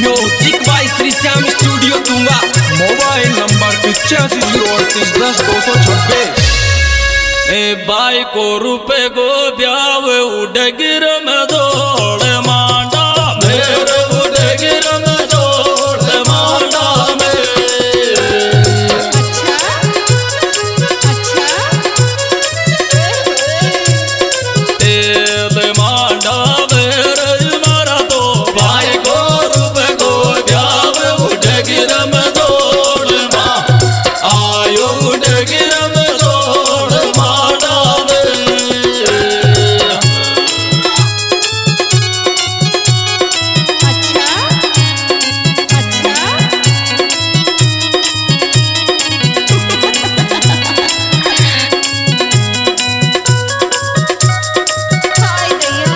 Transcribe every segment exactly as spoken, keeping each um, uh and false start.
Studio चिकवाई Shri Shyam studio दूंगा। Mobile number पिचासी जीरो अड़तीस दस दो सौ छब्बीस। ए बाई को रुपए गो ब्याव उडगिर में दौड़ मांडा मेरे उडगिर में दौड़ मांडा में। अच्छा अच्छा तेल मांडा मेरे मारा तो बाई को रुपए गो ब्याव उडगिर में दौड़ मां आयो उडगिर में दौड़ मांडा में। अच्छा अच्छा हाय दैया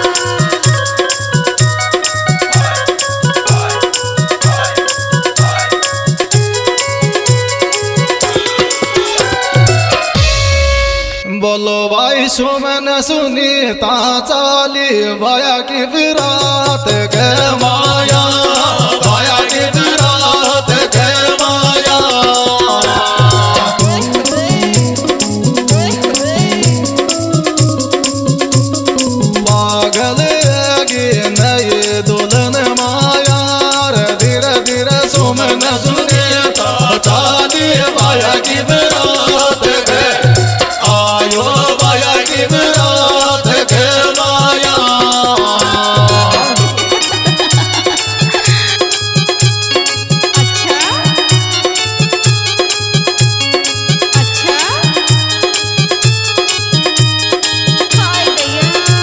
बोलो भाई सुमन सुनीता चाली भाया की विराट के माया भाया की विराट के माया। पागल की नई दुल्हन माया रे धीरे धीरे सुमन सुनीता चाली भाया की विराट के आयो भाया की विराट के माया। अच्छा अच्छा हाय दैया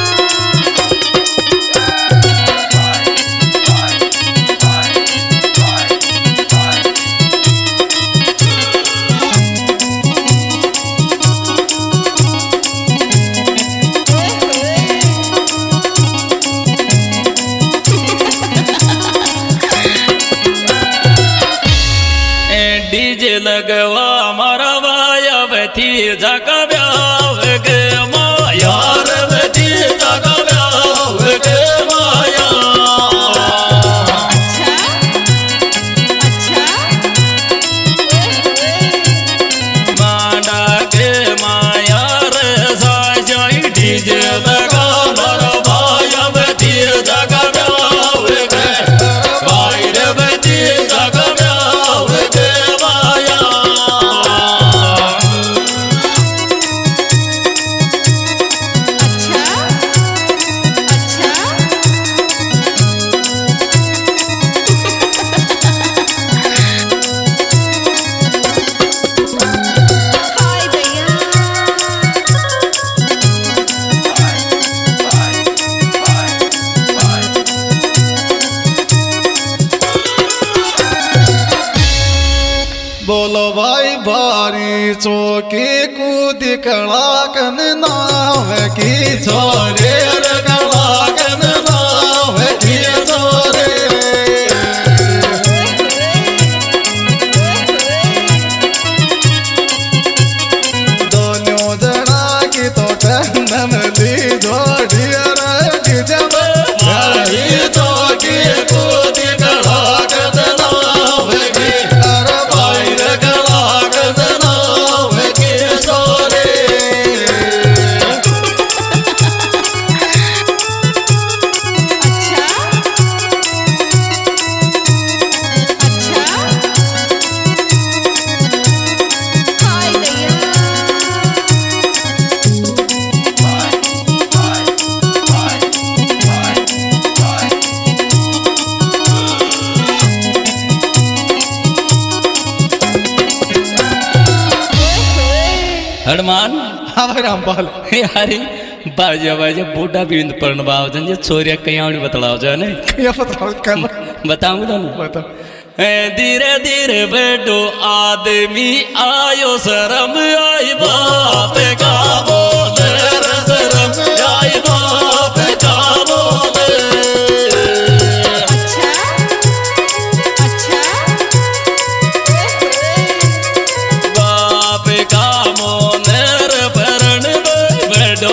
डीजे लगवा मारा वाया बथी जगा ब्याव गे माया रे बथी जगा ब्याव गे माया। अच्छा अच्छा मांडा गे माया रे साई डीजे लगा मारा वाया बथी जगा ब्याव गे भाई रे बथी जगा ब्याव गे माया। अच्छा अच्छा हाय दैया बोलो भाई भारी चौकी कूद कड़ाकन नाव की छोरे रे कड़ाकन नाव की छोरे। दोनों जना की तो टहन ली जोड़ी रे जब भारी चौकी कूद कड़ाकन नाव की अरे भाई रे कड़ाकन नाव की छोरे। अच्छा अच्छा हाय दैया हनुमान हाँ भाई रामपाल यारी बाजा बाजा बूढ़ा बिंद पर्ण बाव जन छोरिया कहीं बतलाओ जाए ने ये बताओ क्या बताऊंगा ना बताओ। धीरे धीरे बैठो आदमी आयो शर्म आई बाप का बोले रे शर्म आई बाप का बोले। अच्छा अच्छा बाप का मोने रे भरण बैठो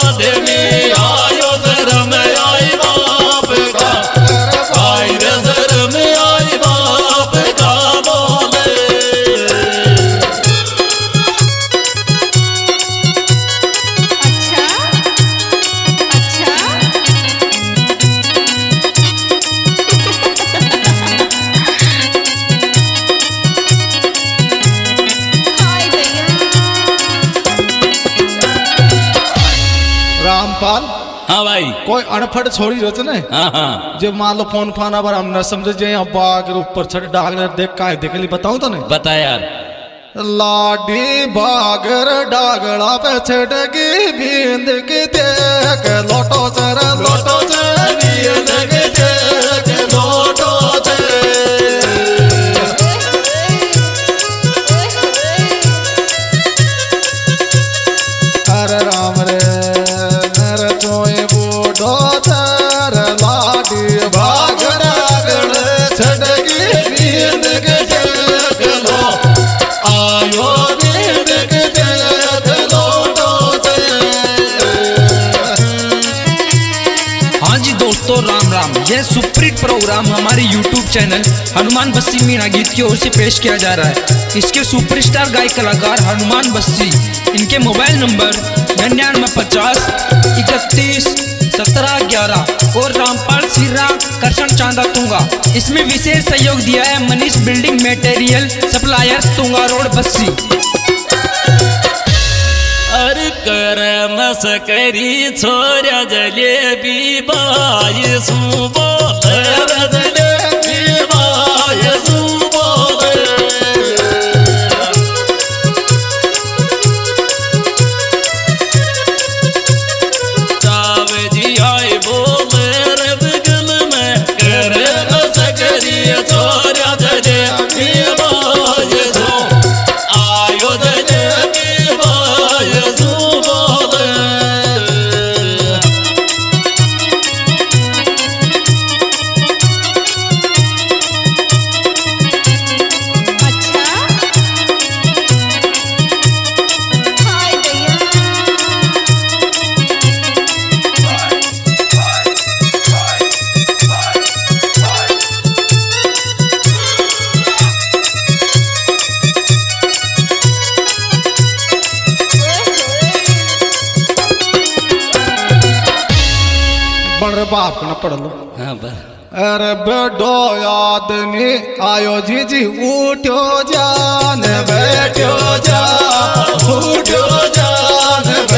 आदमी आयो शर्म आई बाप का भाई रे शर्म रामपाल हाँ भाई कोई अनफट छोड़ी रहते ना हाँ हाँ जो मान लो फोन फान अब हम न समझे जे यहाँ बाग ऊपर छठ डाग देख का देख ली बताऊं तो नहीं बता यार। लाडी बागर डागड़ा पे छटकी बींद की देख लोटो चर लोटो चर बींद की देख लोटो हरे राम रे नर चोए बूढ़ो चर लाडी बागर डागड़ छटकी बींद की देख लो आयो बींद की देख लोटो हाँ जी दोस्तों, राम राम। यह सुपरहिट प्रोग्राम हमारे यूट्यूब चैनल हनुमान बस्सी मीणा गीत की ओर से पेश किया जा रहा है। इसके सुपरस्टार गायक कलाकार हनुमान बस्सी, इनके मोबाइल नंबर निन्यानवे पचास इकतीस सत्रह ग्यारह और रामपाल सिर्रा करशन चांदा तुंगा। इसमें विशेष सहयोग दिया है Manish building material suppliers Tunga road Bassi. अरे कर मस्करी छोरा जलेबी बाई सुबो जलेबी बाई सुबो चाव जी आए बोले रे बगल में कर मस्करी छोरा जलेबी बाई सुबो आयो जलेबी बाई सुबो अच्छा हाय भैया बन रे बाप न पढ़ लो हाँ बा अरे बड़ो आदमी आयो जी जी उठो जान बैठो जान उठो जान